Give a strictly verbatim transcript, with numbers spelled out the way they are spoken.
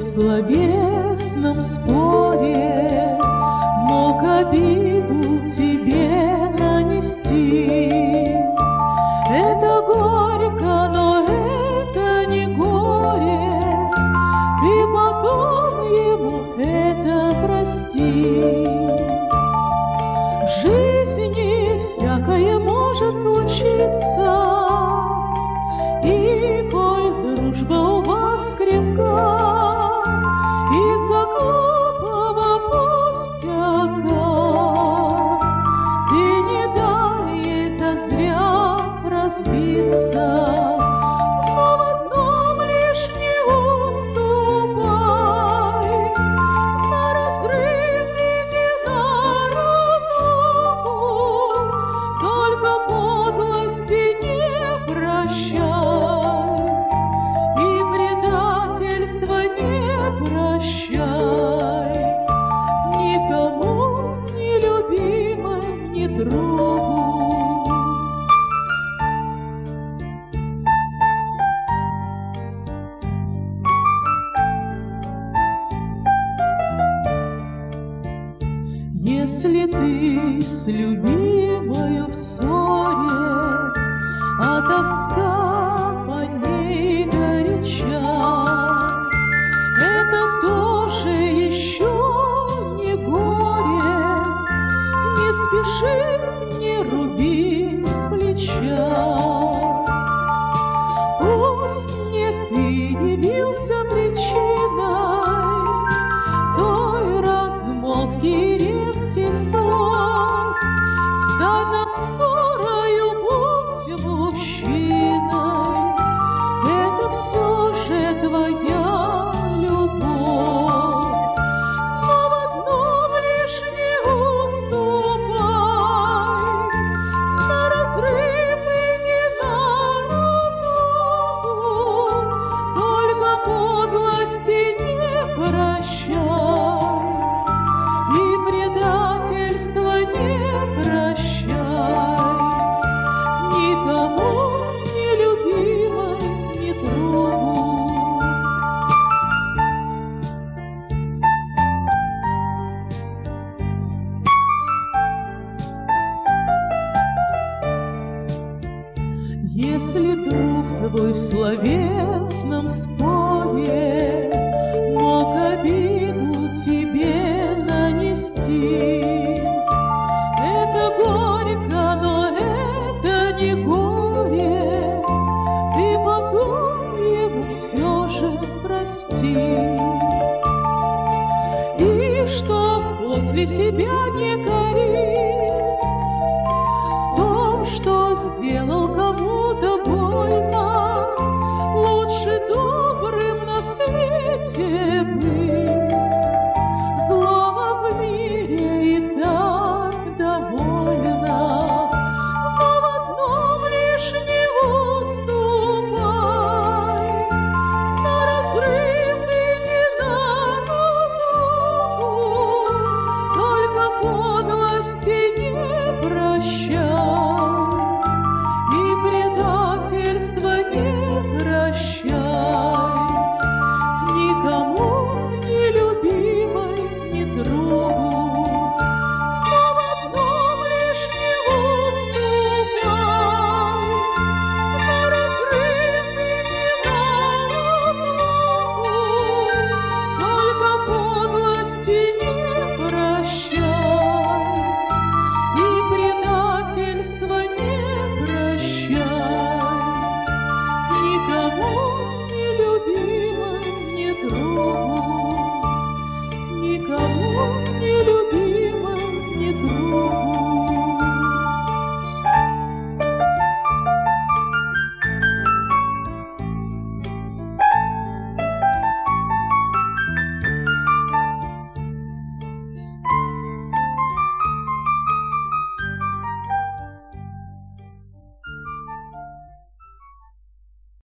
в словесном споре мог обиду тебе нанести. Это горько, но это не горе, ты потом ему это прости. В жизни всякое может случиться, и коль дружба у вас крепка, из-за глупого пустяка ты не дай ей зазря разбиться. Но в одном лишь не уступай, на разрыв иди на разлуку, только подлости не прощай и предательства не прощай никому, ни любимым, ни другу. Если ты с любимою в ссоре, а тоска по ней горяча, это тоже еще не горе. Не спеши, не руби с плеча. Пусть не ты явился причиной той размолвки и резких слов, встань над ссорою, будь мужчиной, это все же твоя любовь. Но в одном лишь не уступай, на разрыв иди на разлуку, только подлости не прощай и предательства не прощай никому, ни любимой, ни другу. Если друг твой в словесном споре мог обиду тебе нанести, это горько, но это не горе, ты потом ему все же прости. И чтоб после себя не корить в том, что сделал кому-то больно, лучше добрым на свете быть,